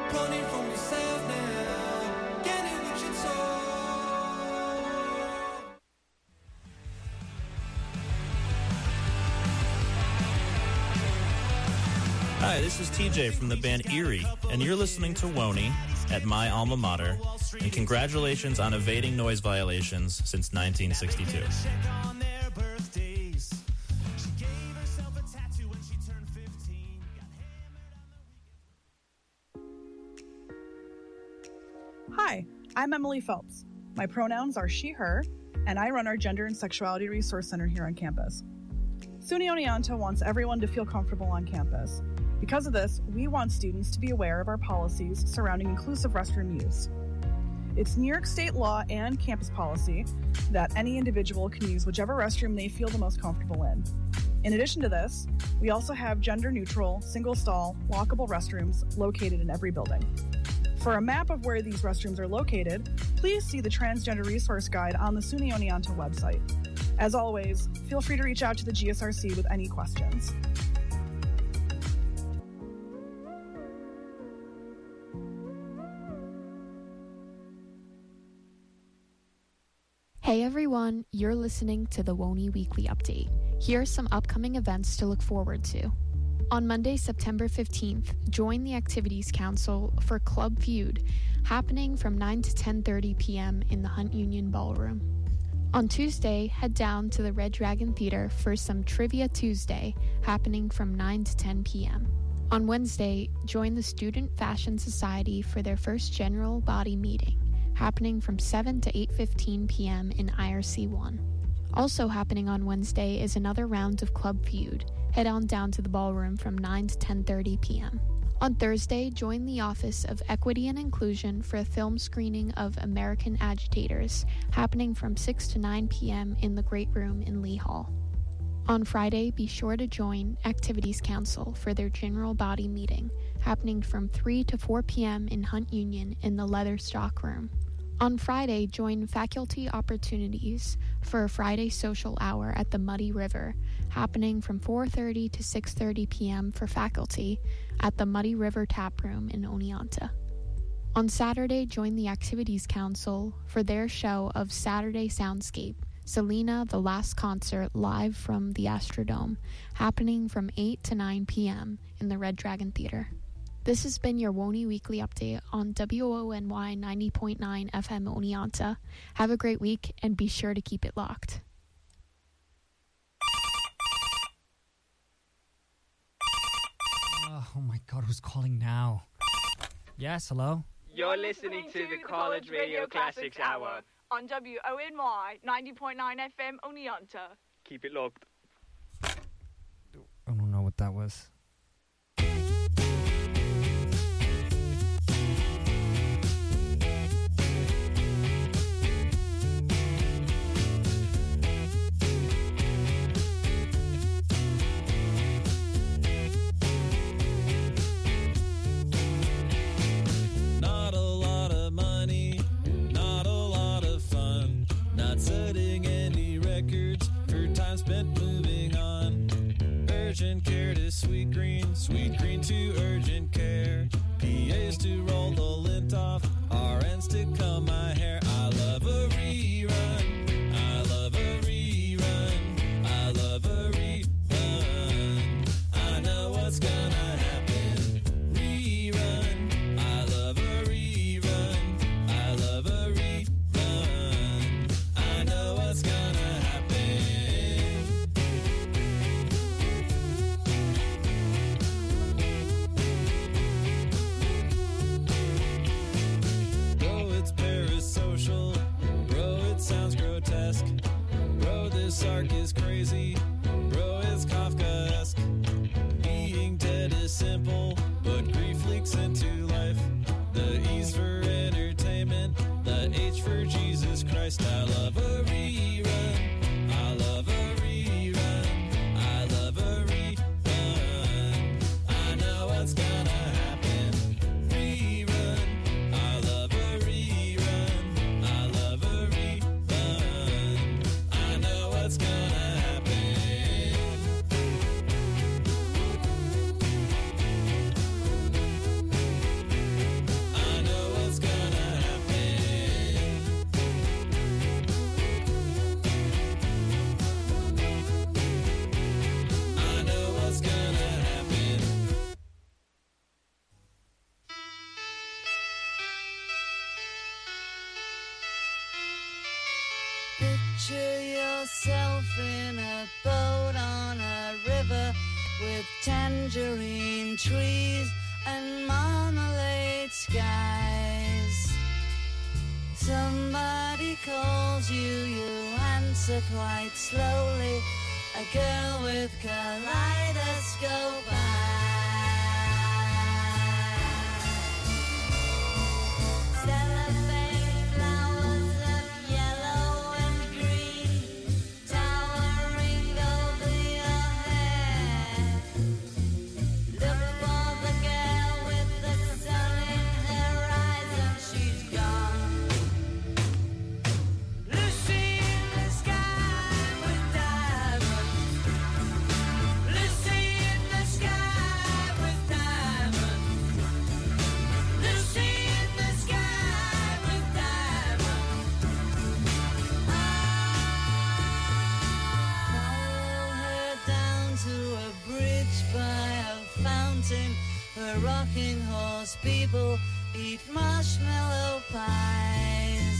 Running from yourself now, getting what you told. Hi, this is TJ from the band Erie, and you're listening to Woney at my alma mater, and congratulations on evading noise violations since 1962. Hi, I'm Emily Phelps. My pronouns are she, her, and I run our Gender and Sexuality Resource Center here on campus. SUNY Oneonta wants everyone to feel comfortable on campus. Because of this, we want students to be aware of our policies surrounding inclusive restroom use. It's New York State law and campus policy that any individual can use whichever restroom they feel the most comfortable in. In addition to this, we also have gender-neutral, single-stall, walkable restrooms located in every building. For a map of where these restrooms are located, please see the Transgender Resource Guide on the SUNY Oneonta website. As always, feel free to reach out to the GSRC with any questions. Hey everyone, you're listening to the Woney Weekly Update. Here are some upcoming events to look forward to. On Monday, September 15th, join the Activities Council for Club Feud, happening from 9 to 10:30 p.m. in the Hunt Union Ballroom. On Tuesday, head down to the Red Dragon Theater for some Trivia Tuesday, happening from 9 to 10 p.m. On Wednesday, join the Student Fashion Society for their first general body meeting, happening from 7 to 8:15 p.m. in IRC 1. Also happening on Wednesday is another round of Club Feud. Head on down to the ballroom from 9 to 10:30 p.m. On Thursday, join the Office of Equity and Inclusion for a film screening of American Agitators, happening from 6 to 9 p.m. in the Great Room in Lee Hall. On Friday, be sure to join Activities Council for their general body meeting, happening from 3 to 4 p.m. in Hunt Union in the Leather Stock Room. On Friday, join Faculty Opportunities for a Friday social hour at the Muddy River, happening from 4:30 to 6:30 p.m. for faculty at the Muddy River Tap Room in Oneonta. On Saturday, join the Activities Council for their show of Saturday Soundscape, Selena the Last Concert live from the Astrodome, happening from 8 to 9 p.m. in the Red Dragon Theater. This has been your Woney Weekly Update on WONY 90.9 FM Oneonta. Have a great week and be sure to keep it locked. Oh my God, who's calling now? Yes, hello? You're listening to the College Radio Classics Hour on WONY 90.9 FM Oneonta. Keep it locked. I don't know what that was. Setting any records for time spent moving on. Urgent care to sweet green to urgent care. PAs to roll the lint off, RNs to comb my hair. I love a rerun, I love a rerun, I love a rerun. I know what's gonna happen. Rerun, I love a rerun, I love a rerun. I know what's gonna happen. Bro, it's parasocial. Bro, it sounds grotesque. Bro, this arc is crazy. Bro, it's Kafkaesque. Being dead is simple, but grief leaks into life. The E's for entertainment, the H for Jesus Christ. I love a rerun, I love a rerun, I love a rerun. I know what's gonna happen. Rerun, I love a rerun, I love a rerun. I know what's gonna happen. Picture yourself in a boat on a river with tangerine trees and marmalade skies. Somebody calls you, you answer quite slowly. A girl with kaleidoscope cellophane flowers of yellow and green towering over your head. Look for the girl with the sun in her eyes and she's gone. Lucy in the sky with diamonds. Lucy in the sky with diamonds. Lucy in the sky with diamonds. Follow her down to a bridge by a fountain where rocking horse people eat marshmallow pies.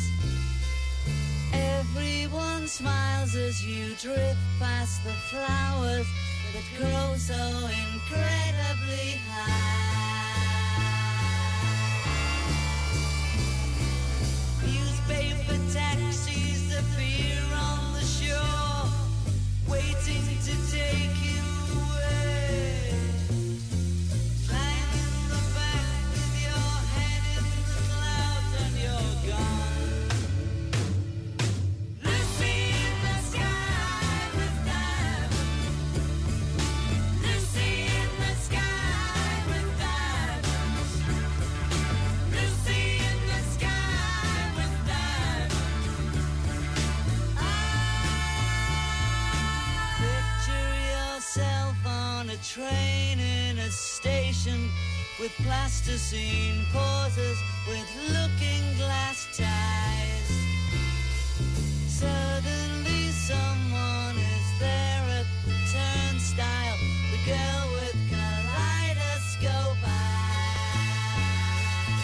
Everyone smiles as you drift past the flowers that grow so incredibly high. Newspaper taxis appear on the shore, waiting to take you away. Lying in the back with your head in the clouds and you're gone. Lucy in the sky with diamonds. Lucy in the sky with diamonds. Lucy in the sky with diamonds. Picture yourself on a train in a station with plasticine pauses with looking glass ties. Suddenly someone is there at the turnstile, the girl with kaleidoscope eyes.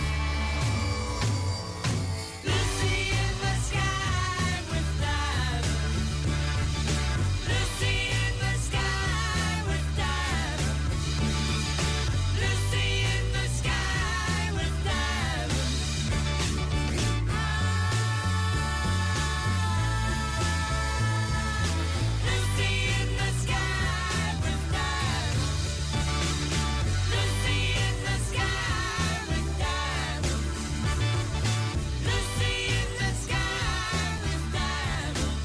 Lucy in the sky with diamonds. Lucy in the sky with diamonds. Lucy in the sky with diamonds. Lucy in the sky with diamonds. Lucy in the sky with diamonds. Lucy in the sky with diamonds.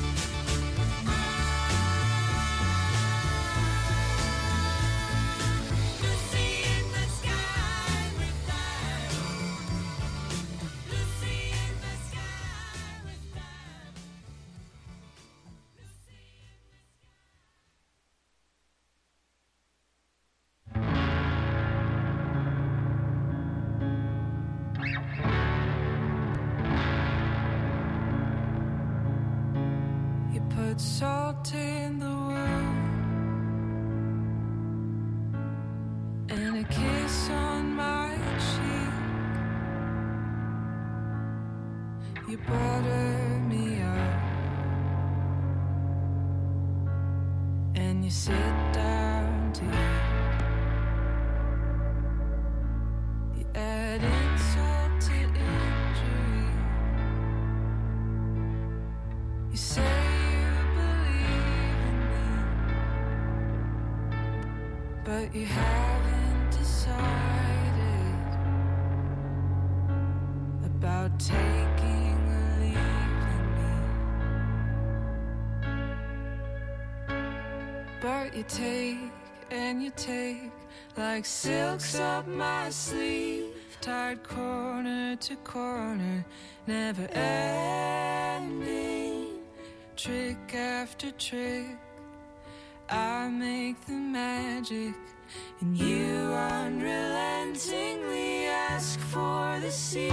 Lucy in the sky with diamonds. Lucy in the sky with You put salt in the wound and a kiss on my cheek. You butter me up and you sit down to eat. You add insult to injury. You say you believe in me, but you haven't decided about taking or leaving me. But you take and you take like silks up my sleeve, tied corner to corner, never ending. Trick after trick, I make the magic, and you unrelentingly ask for the secret.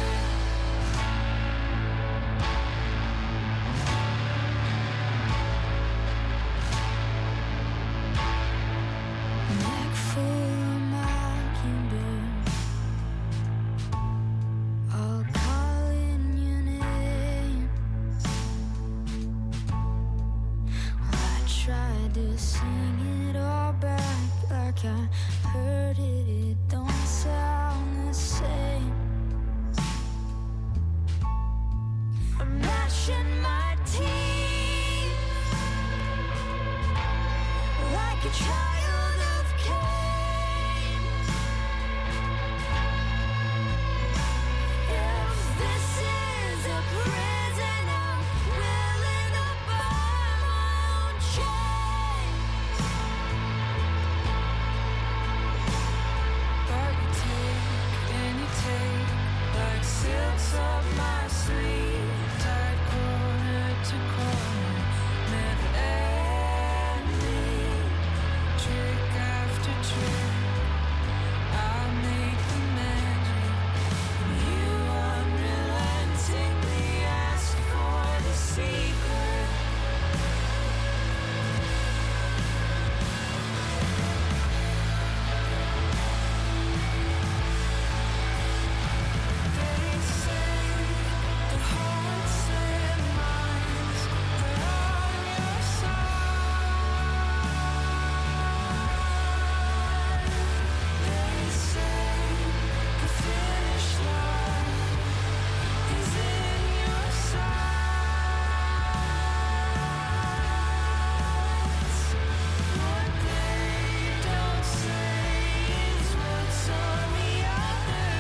Neck full of mockingbirds, all calling your name. sing it all back like I heard it. It don't sound the same. I'm gnashing my teeth like a child of Cain. If this is a prison, I'm willing to buy my own chains. But you take and you take like silks up my sleeve, tight corner to corner, never ending, trick after trick. I'll make the magic, and you unrelentingly ask for the secret. They say the hearts and minds are on your side. They say the finish line is in your sights. What they don't say is what's on the other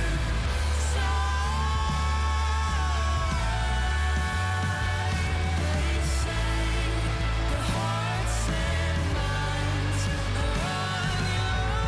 side. They say the hearts and minds are on your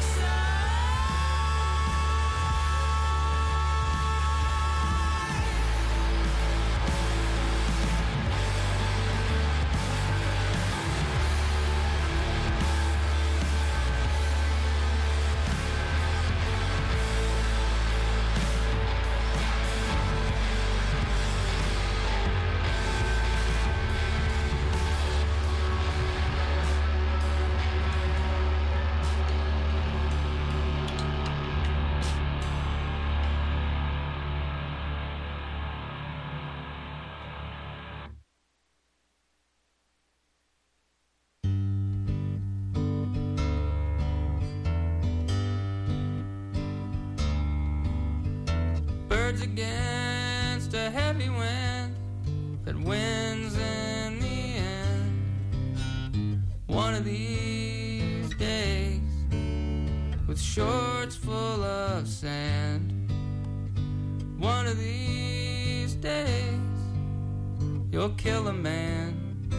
birds against a heavy wind that wins in the end. One of these days, with shorts full of sand. One of these days, you'll kill a man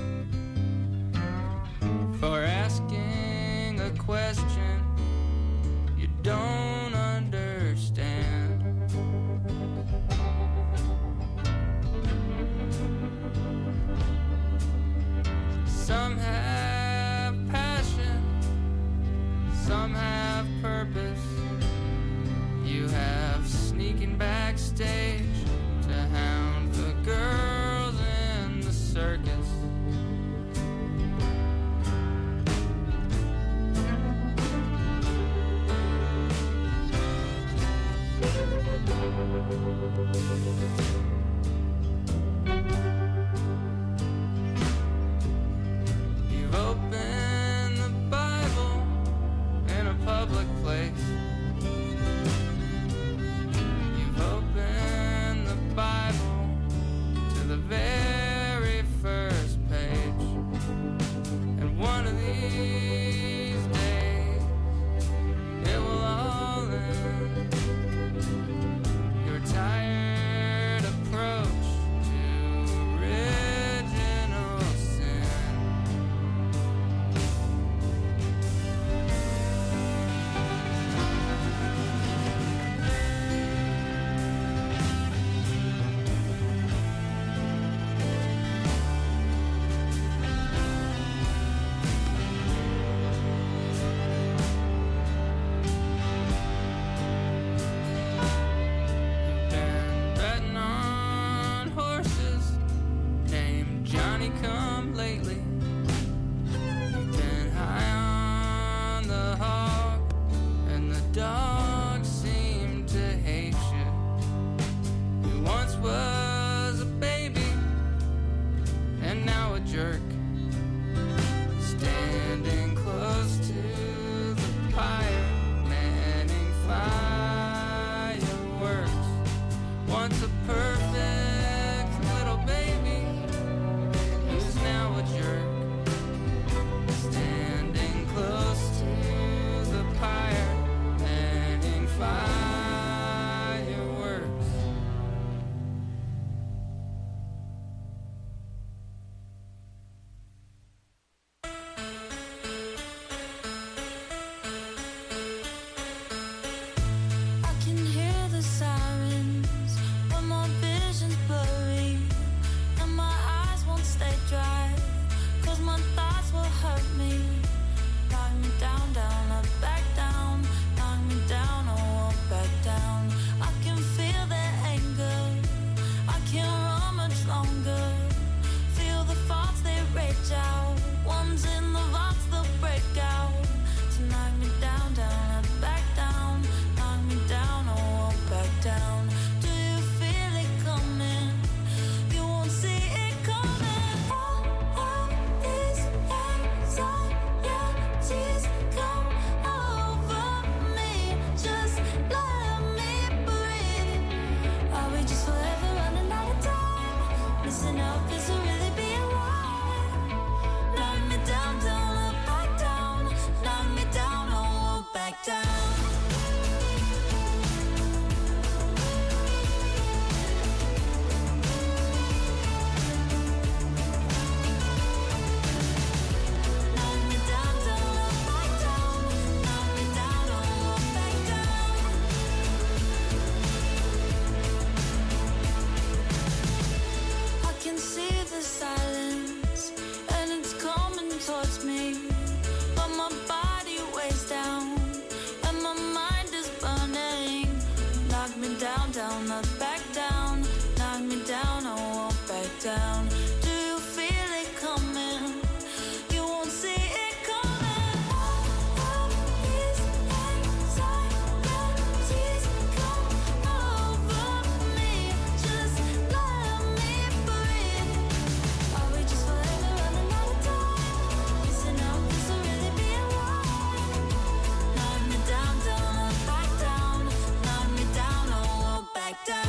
for asking a question you don't understand. Some have passion, some have purpose. You have sneaking backstage to hound the girls in the circus. You've opened the Bible in a public place. You've opened hurts me, but my body weighs down, and my mind is burning. Knock me down, down, not back down. Knock me down, I won't back down. Do you feel it coming? You won't see it coming. All of these anxieties come over me. Just let me breathe. Are we just forever running out of time? Missing out, this will really be alright. Knock me down, down, not back down. Knock me down, I won't back down.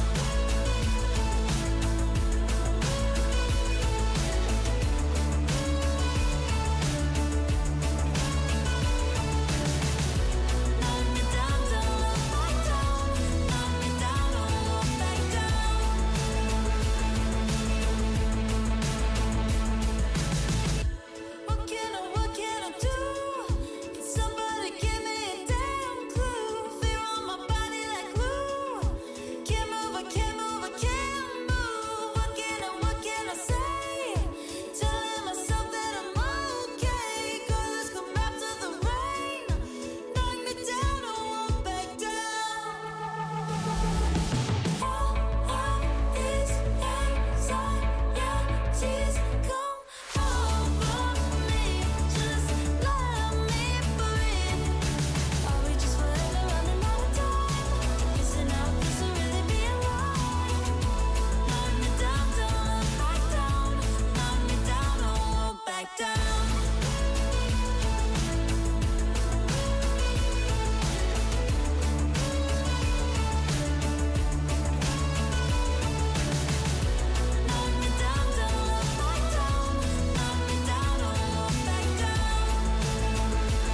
What can I do? Can somebody give me a damn clue? Fear on my body like glue. Can't move, I can't move, I can't move. What can I say? Telling myself that I'm okay. Colors come after the rain. Knock me down, I won't back down. All of these anxieties come over me. Just let me breathe. Are we just forever running out of time? Missing out, this will really be alright. Knock me down, down, back down. Knock me down, I won't back down. Knock me down, down, back down. Knock me down, I won't back down.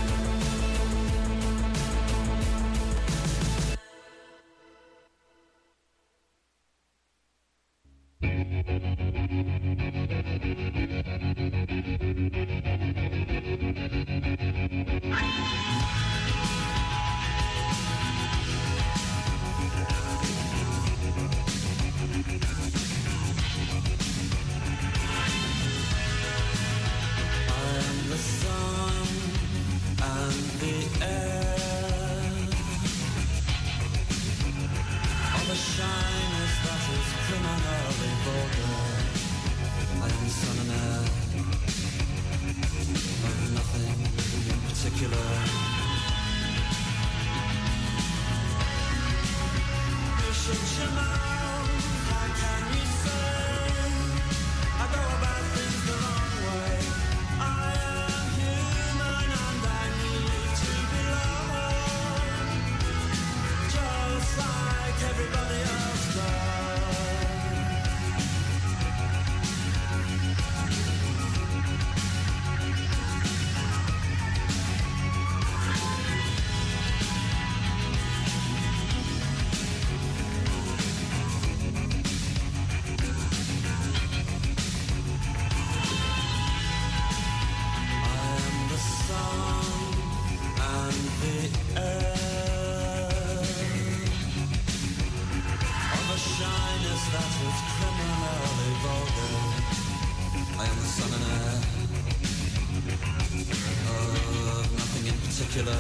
I am the sun and the air. All the shyness that is criminally vulgar. I am the sun and air of nothing in particular. You should know, how can you say I go about things the wrong way? I am human and I need to be loved, just like everybody else does. I am the sun and the air. Of a shyness that is criminally vulgar. I am the sun and air of nothing in particular.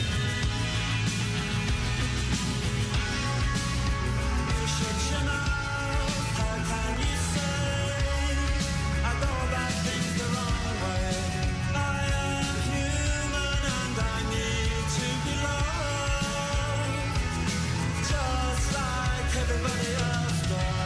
You should know, how can you say I go about things the wrong way? I am human and I need to be loved, just like everybody else does.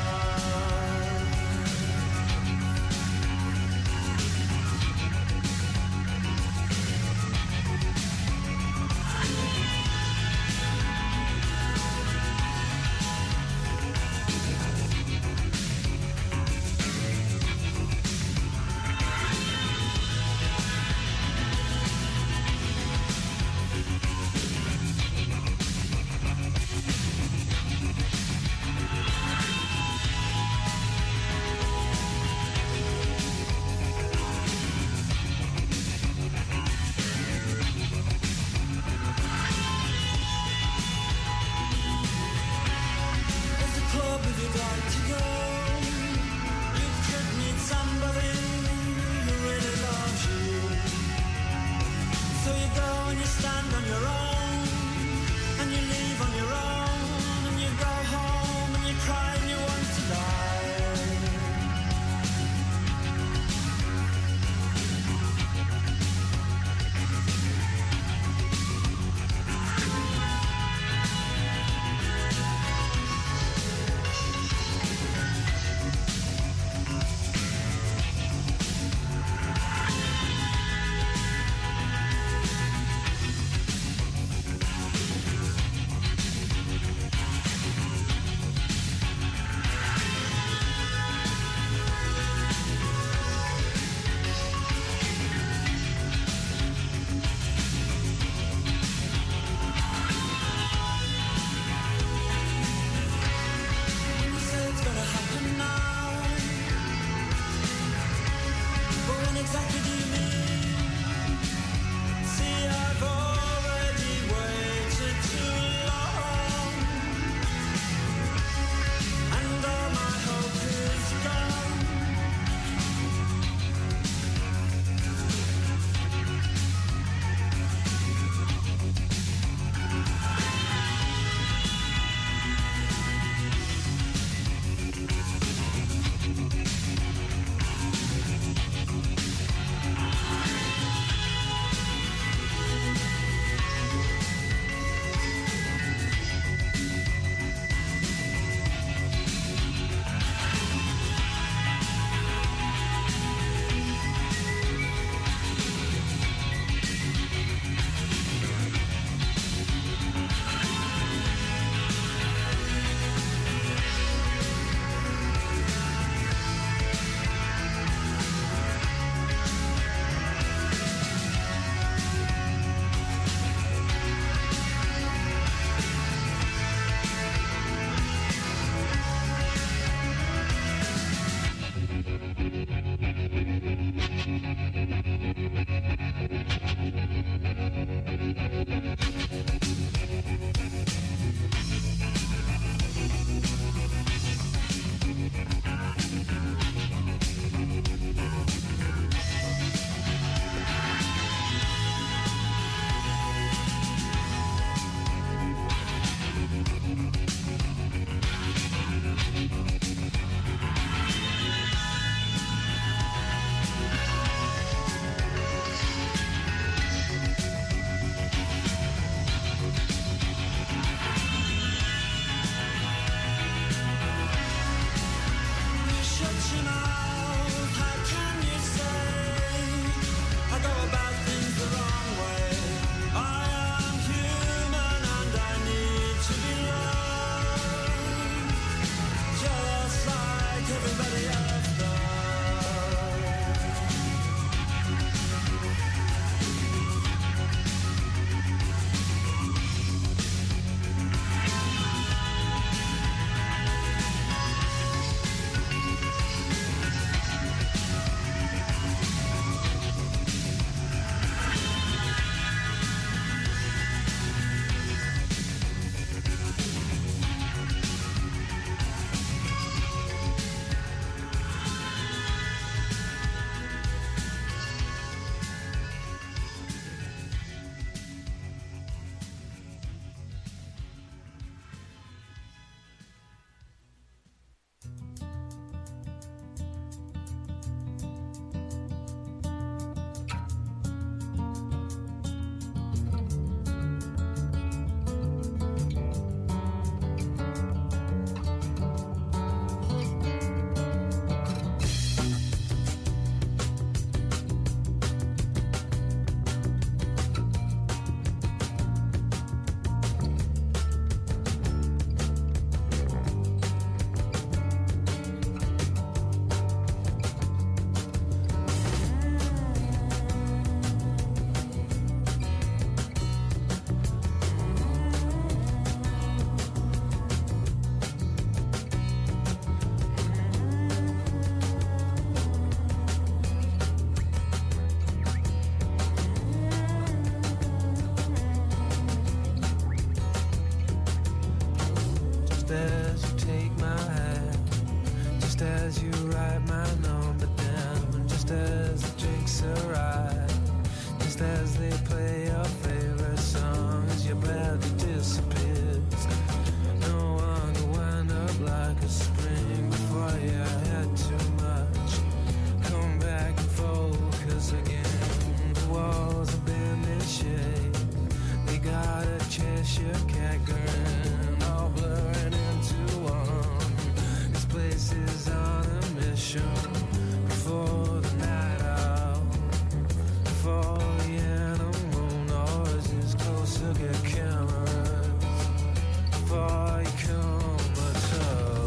as you take my hand, just as you write my number down, just as the drinks arrive, just as they play your favorite song, as your body disappears. No one could wind up like a spring before you had too much. Come back and focus again. The walls have been in shape. They got a Cheshire cat grin, all blurring into one. This place is on a mission before the night out, before the animal noises closer get cameras, before you come at all.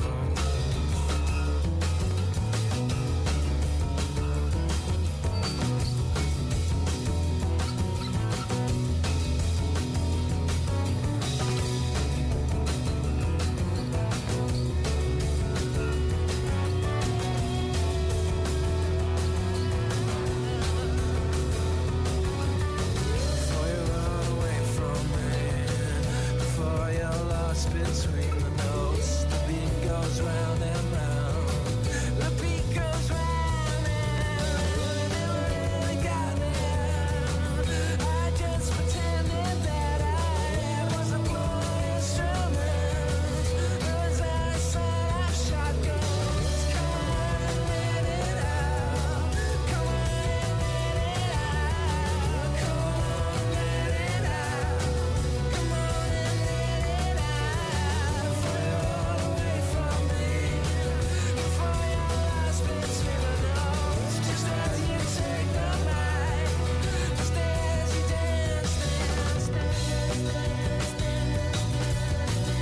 Before you run away from me, before you're lost between the notes, the beat goes round and round. The beat goes round and round, it really got me. I just pretended that I was a blow instrument. As I set off shotguns, come on and let it out. Come on and let it out. Come on and let it out. Come on and let it out. Before you run away from me, before you're lost between the notes, just as you take the mic, just as you dance, dance, dance, dance, dance.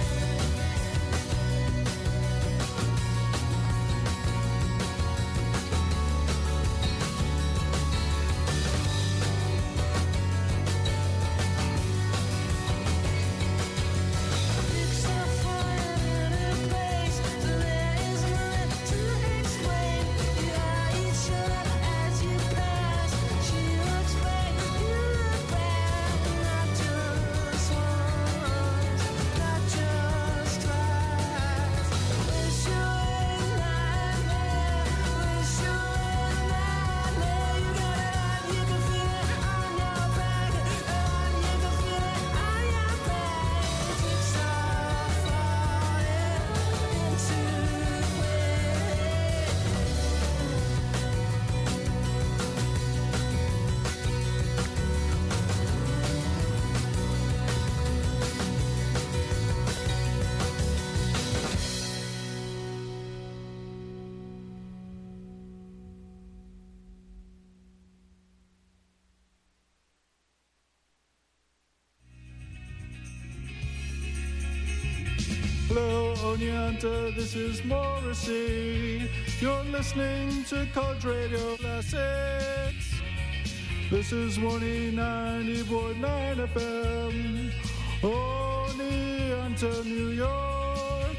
Fix the fire in a place so there is none to explain. You eye each other as you pass. She looks back, you look back. Not just once, not just twice. Wish you were a nightmare. Wish you were a nightmare. You got it on, you can feel it on your back, and you can feel it on your back. It's all falling into Hello, Oneonta, this is Morrissey. You're listening to College Radio Classics. This is Warning 90.9 FM, Oneonta, New York.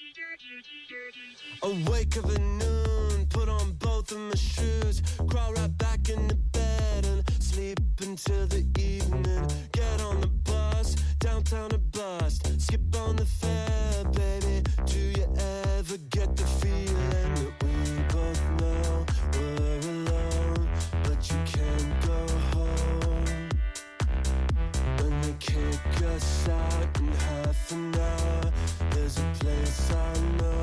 Awake of a noon, put on both of my shoes, crawl right back into bed and sleep until the evening. Get on the bus, downtown to bust, skip on the fare, baby. Do you ever get the feeling that we both know we're alone, but you can't go home? When they kick us out in half an hour, there's a place I know.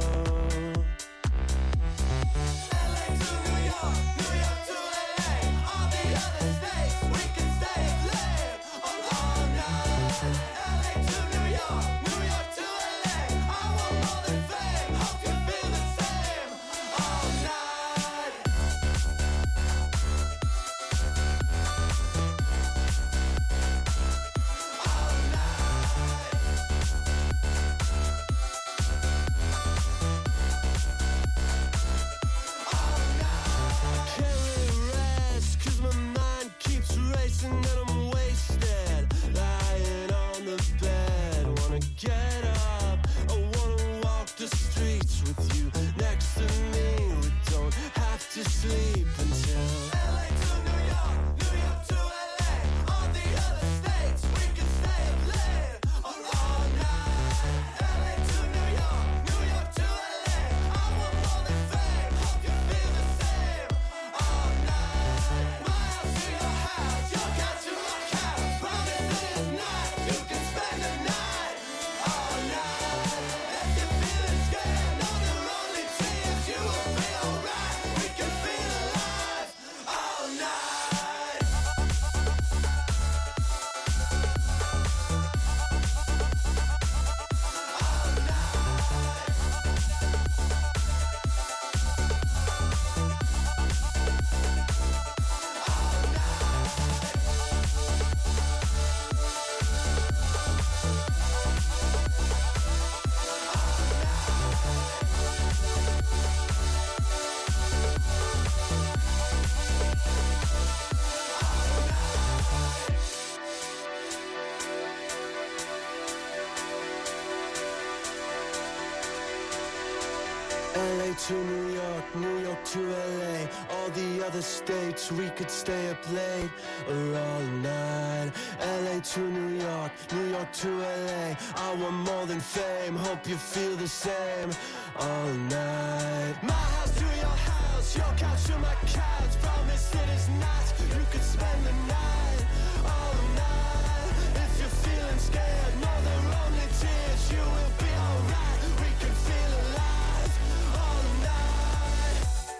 LA to New York, New York to LA. All the other states, we could stay up late or all night. LA to New York, New York to LA. I want more than fame, hope you feel the same all night. My house to your house, your couch to my couch. Promise it is not, you could spend the night all night. If you're feeling scared, no, they're only tears. You will be alright, we can feel alive all night.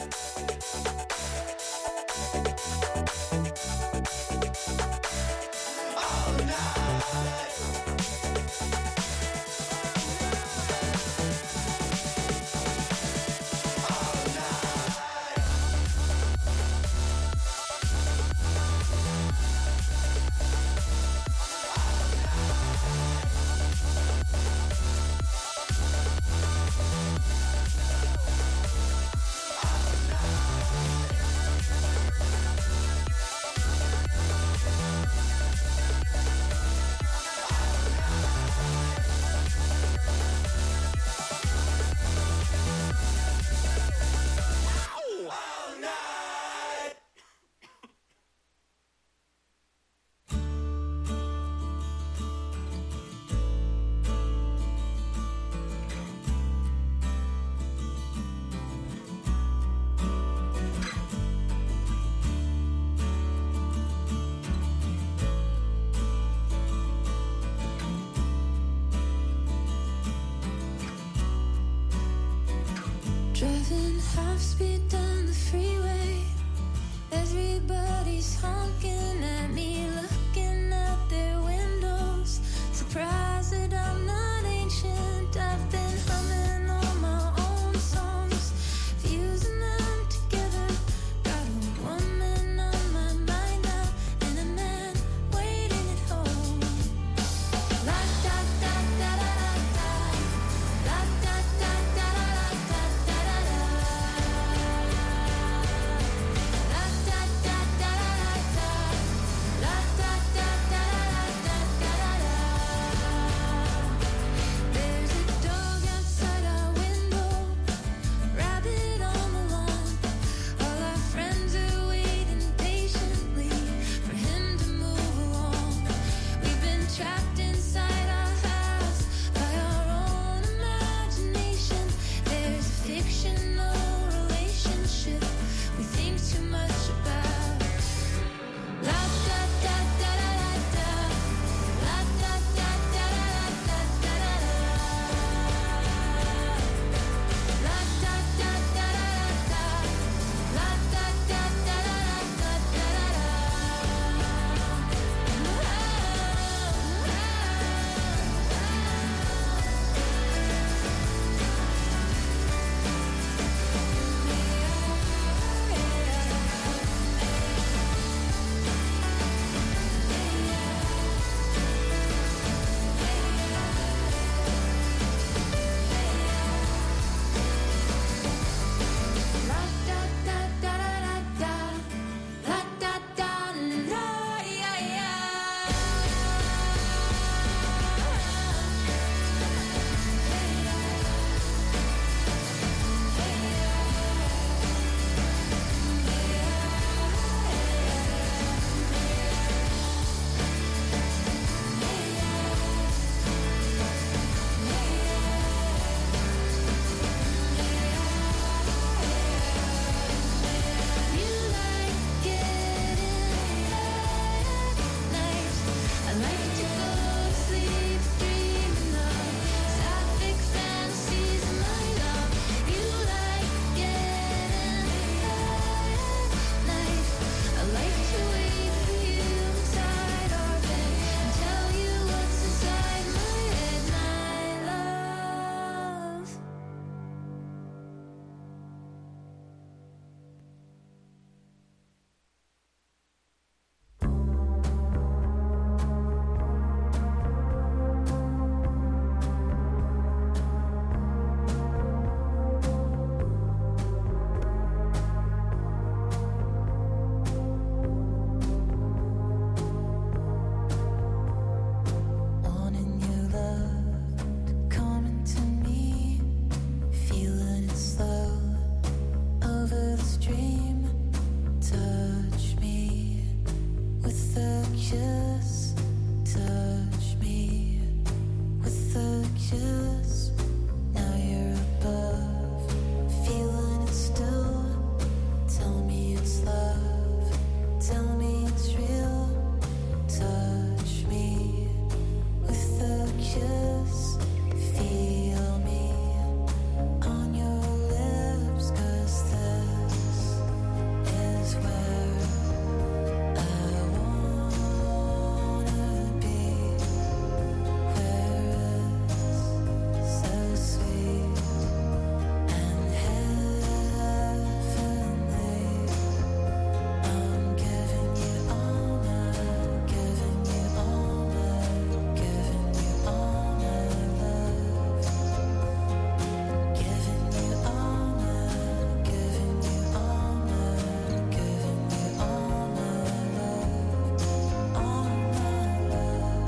All night. Driving half speed down the freeway, everybody's honking at me, looking out their windows, surprised that I'm not ancient. I've been humming all my own songs, fusing them together. Got a woman on my mind now, and a man waiting at home. La da da da da da, la da da da da da da da. kiss, touch me with a kiss. Now you're above, feeling it still. Tell me it's love, tell me it's real. Touch me with a kiss, feel me on your lips, 'cause this is where I wanna be, where it's so sweet and heavenly. I'm giving you all my, giving you all my, giving you all my love. Giving you all my, giving you all my, giving you all my love, all my love.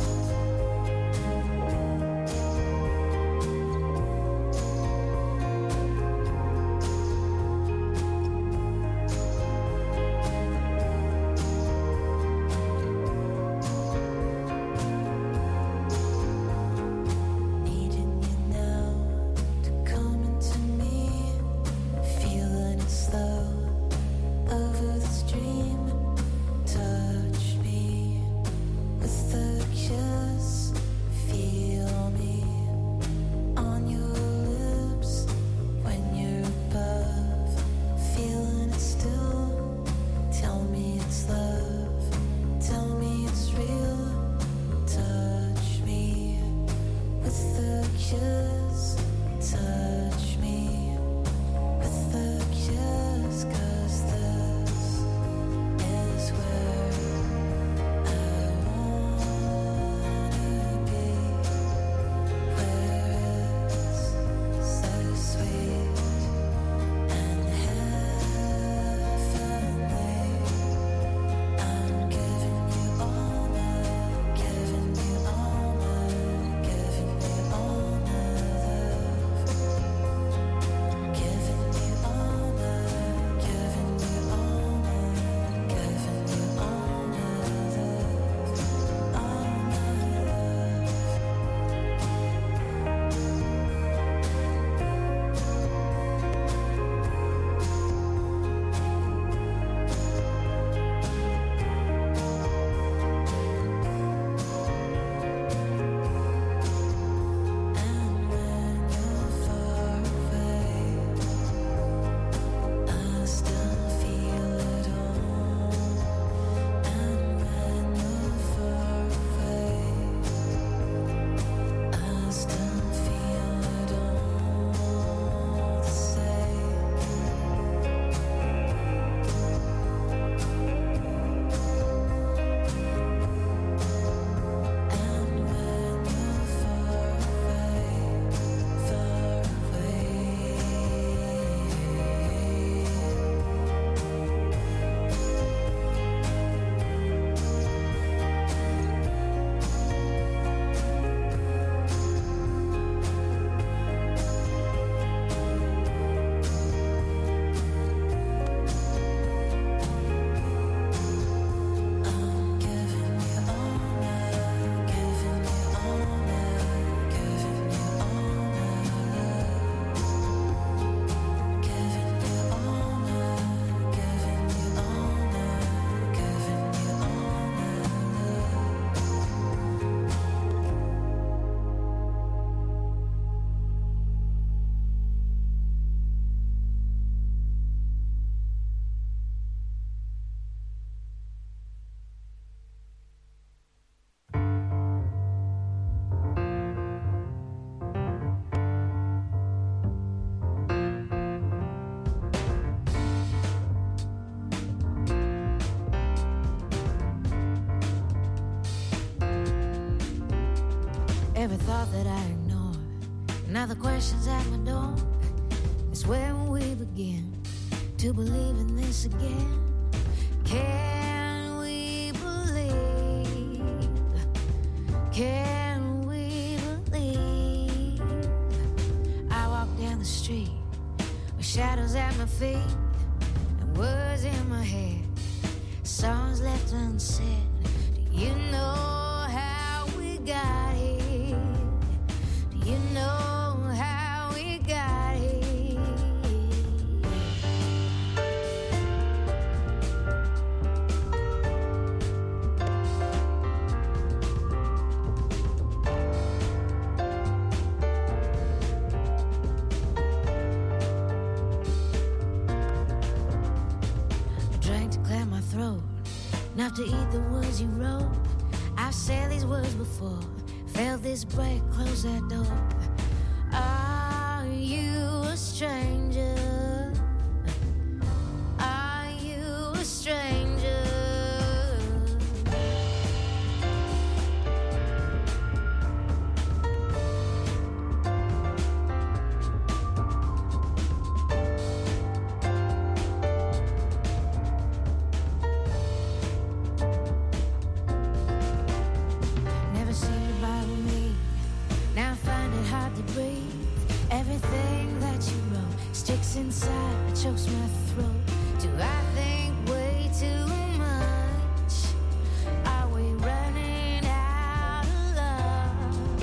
Needing you now to come into me, feeling it slow over the stream. Touch me with a kiss, feel me on your lips when you're above, feeling it still. Tell me it's love, tell me it's real. Touch me with a kiss, touch me with a kiss, 'cause this is where I wanna be, where it's so sweet and heavenly. I'm giving you all my, giving you all my, giving you all my love. Giving you all my, giving you all my, giving you all my love, all my love. And when you're far away, I still feel it all. And when you're far away, I still feel it all the same. And when you're far away, far away. I'm giving you all my, giving you all my, giving you all my love. Giving you all my, giving you all my, giving you all my love. Every thought that I ignore, now the questions at my door. It's where we begin to believe in this again. Can we believe? Can we believe? I walk down the street with shadows at my feet and words in my head, songs left unsaid. Do you know how we got here? Do you know how we got here? I drank to clear my throat, enough to eat the words you wrote. I've said these words before, felt this break, close that door. Are you a stranger? Are you a stranger? Never seemed to bother me. Now I find it hard to breathe. Everything that you wrote sticks inside, chokes my throat. Do I think way too much? Are we running out of luck?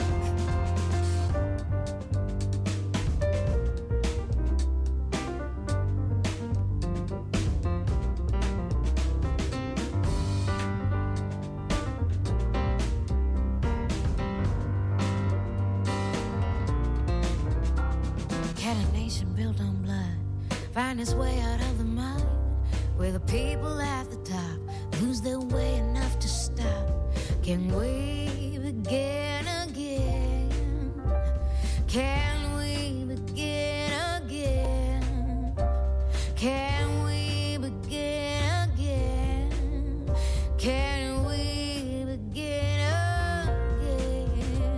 Can a nation built on blood find its way out of the mud? Where the people at the top lose their way enough to stop? Can we begin again? Can we begin again? Can we begin again? Can we begin again?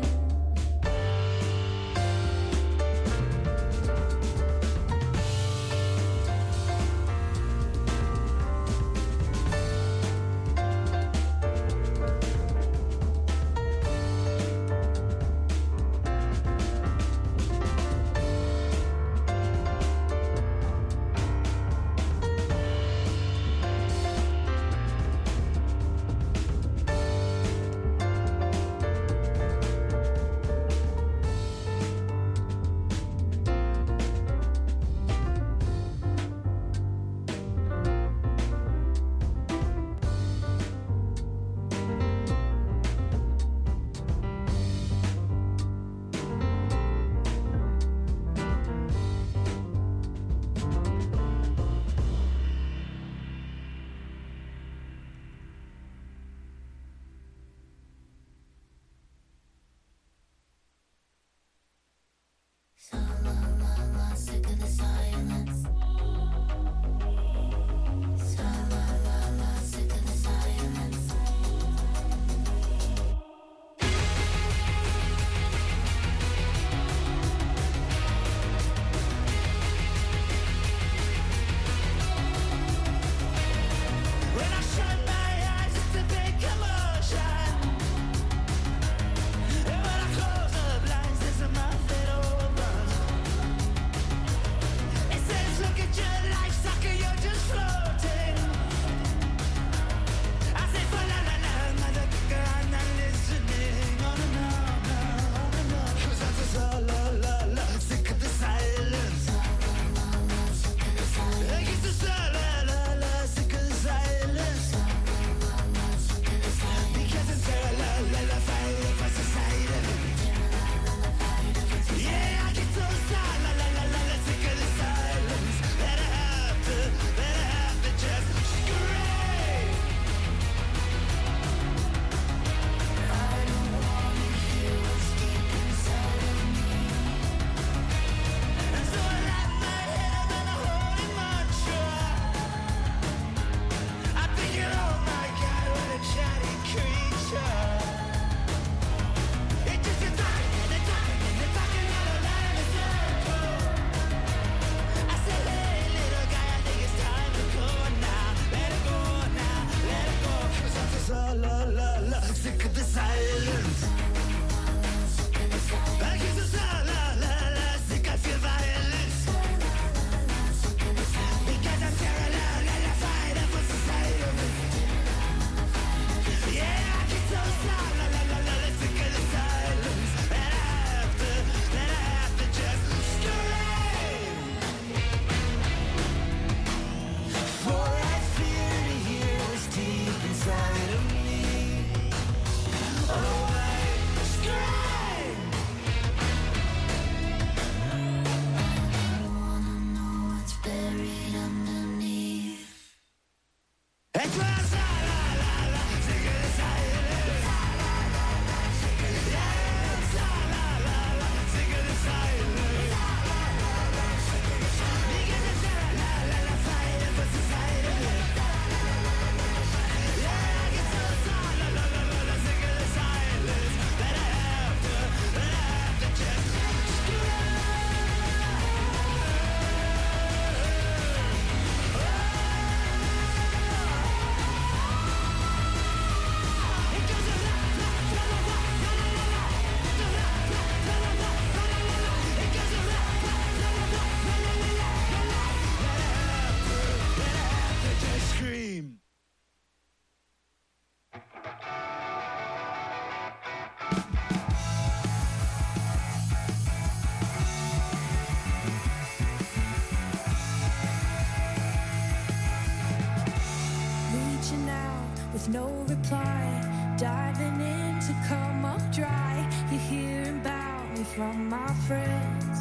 reaching out with no reply, diving in to come up dry. You're hearing about me from my friends.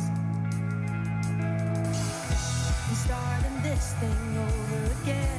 I'm starting this thing over again.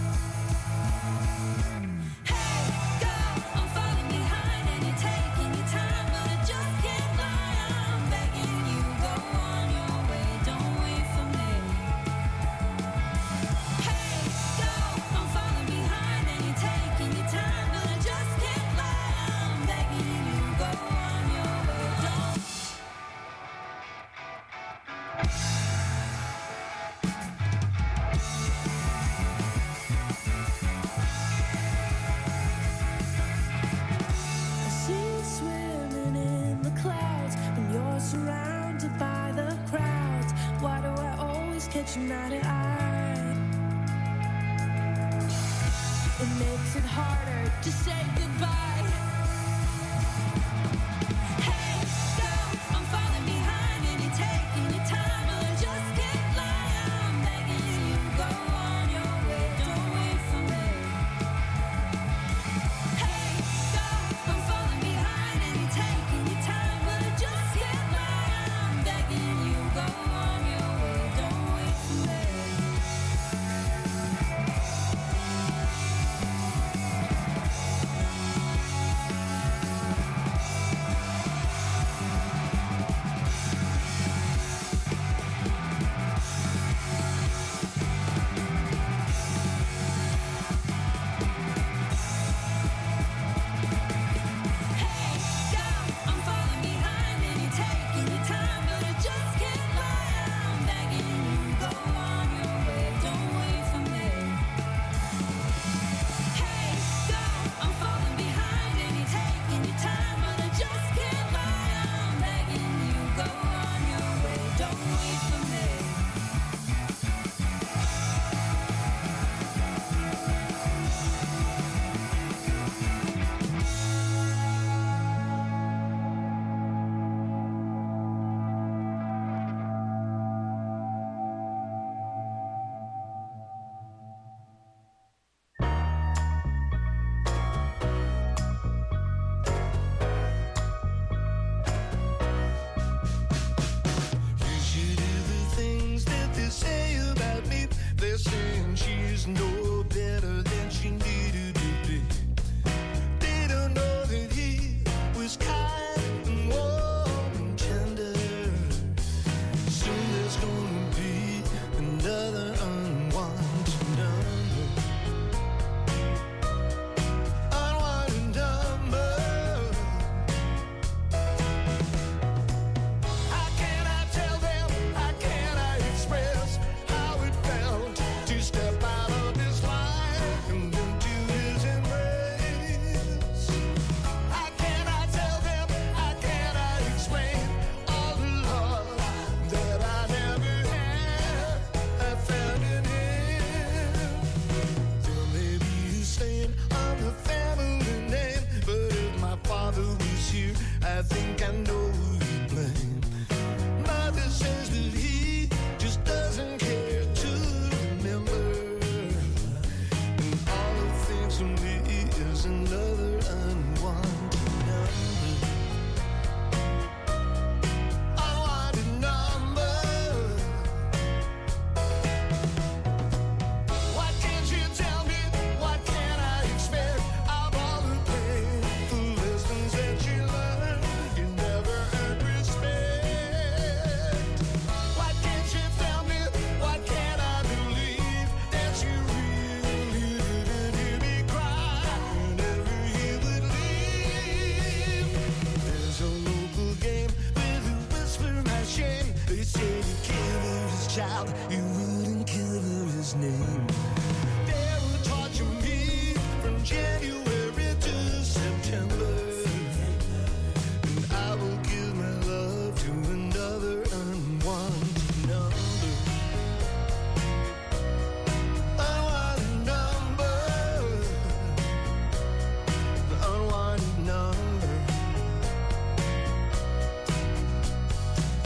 Surrounded by the crowds, why do I always catch you night-eyed? It makes it harder to say goodbye. Hey, go, I'm falling behind and you're taking your time, but I just can't lie. I'm begging you, go on your way, don't wait for me. Hey, go, I'm falling behind and you're taking your time, but I just can't lie. I'm begging you, go on your way, don't wait for me.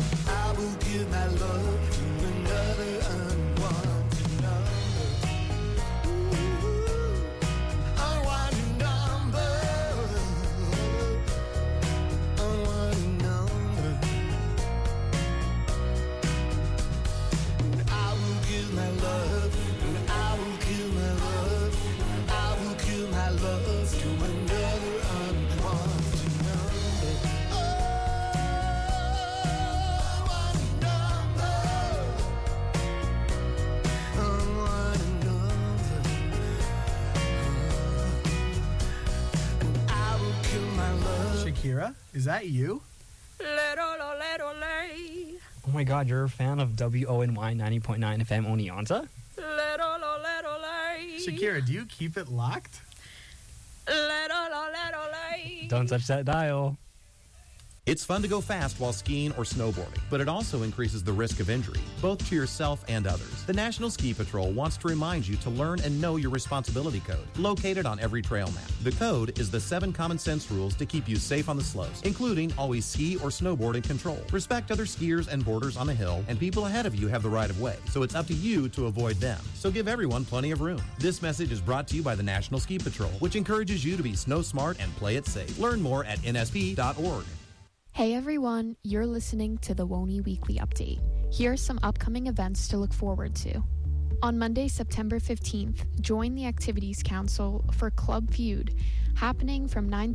give my love to another unwanted number. Shakira, is that you? Oh my god, you're a fan of WONY 90.9 FM Oneonta? Shakira, do you keep it locked? Don't touch that dial. It's fun to go fast while skiing or snowboarding, but it also increases the risk of injury, both to yourself and others. The National Ski Patrol wants to remind you to learn and know your responsibility code, located on every trail map. The code is the 7 common sense rules to keep you safe on the slopes, including always ski or snowboard in control. Respect other skiers and boarders on the hill, and people ahead of you have the right of way, so it's up to you to avoid them. So give everyone plenty of room. This message is brought to you by the National Ski Patrol, which encourages you to be snow smart and play it safe. Learn more at nsp.org. Hey everyone, you're listening to the WONY Weekly Update. Here are some upcoming events to look forward to. On Monday, September 15th, join the Activities Council for Club Feud, happening from 9